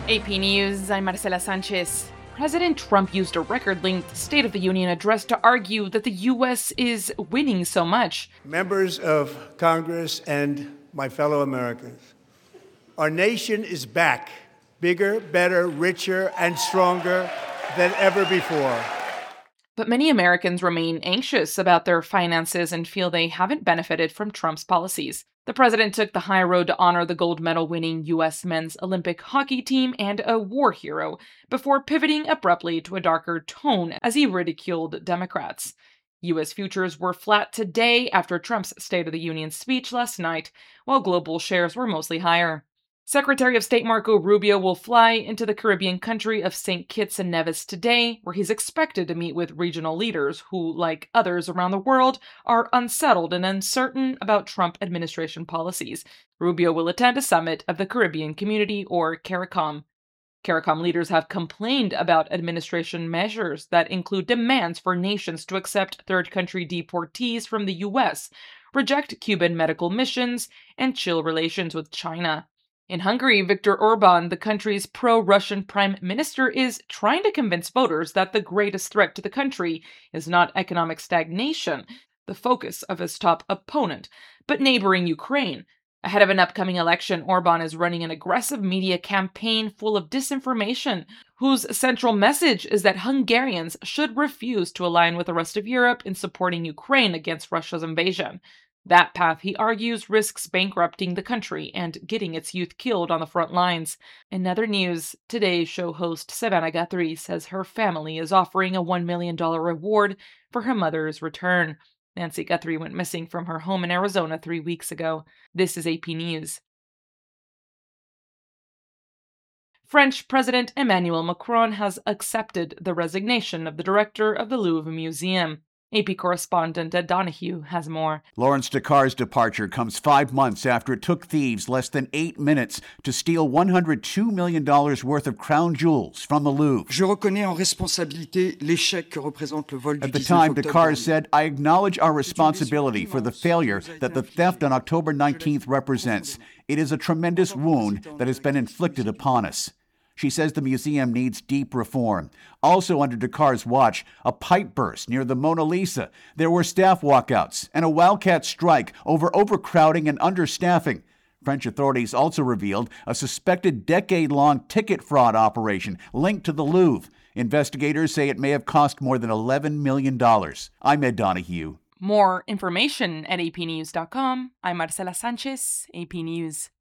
AP News, I'm Marcela Sanchez. President Trump used a record-length State of the Union address to argue that the U.S. is winning so much. Members of Congress and my fellow Americans, our nation is back, bigger, better, richer, and stronger than ever before. But many Americans remain anxious about their finances and feel they haven't benefited from Trump's policies. The president took the high road to honor the gold medal winning U.S. men's Olympic hockey team and a war hero, before pivoting abruptly to a darker tone as he ridiculed Democrats. U.S. futures were flat today after Trump's State of the Union speech last night, while global shares were mostly higher. Secretary of State Marco Rubio will fly into the Caribbean country of St. Kitts and Nevis today, where he's expected to meet with regional leaders who, like others around the world, are unsettled and uncertain about Trump administration policies. Rubio will attend a summit of the Caribbean Community, or CARICOM. CARICOM leaders have complained about administration measures that include demands for nations to accept third country deportees from the U.S., reject Cuban medical missions, and chill relations with China. In Hungary, Viktor Orban, the country's pro-Russian prime minister, is trying to convince voters that the greatest threat to the country is not economic stagnation, the focus of his top opponent, but neighboring Ukraine. Ahead of an upcoming election, Orban is running an aggressive media campaign full of disinformation, whose central message is that Hungarians should refuse to align with the rest of Europe in supporting Ukraine against Russia's invasion. That path, he argues, risks bankrupting the country and getting its youth killed on the front lines. In other news, today's show host Savannah Guthrie says her family is offering a $1 million reward for her mother's return. Nancy Guthrie went missing from her home in Arizona 3 weeks ago. This is AP News. French President Emmanuel Macron has accepted the resignation of the director of the Louvre Museum. AP correspondent Ed Donahue has more. Lawrence Dakar's departure comes 5 months after it took thieves less than 8 minutes to steal $102 million worth of crown jewels from the Louvre. Je reconnais en responsabilité l'échec que représente le vol du 19 octobre. At the time, Dakar said, "I acknowledge our responsibility for the failure that the theft on October 19th represents. It is a tremendous wound that has been inflicted upon us." She says the museum needs deep reform. Also under Dakar's watch, a pipe burst near the Mona Lisa. There were staff walkouts and a wildcat strike over overcrowding and understaffing. French authorities also revealed a suspected decade-long ticket fraud operation linked to the Louvre. Investigators say it may have cost more than $11 million. I'm Ed Donahue. More information at apnews.com. I'm Marcela Sanchez, AP News.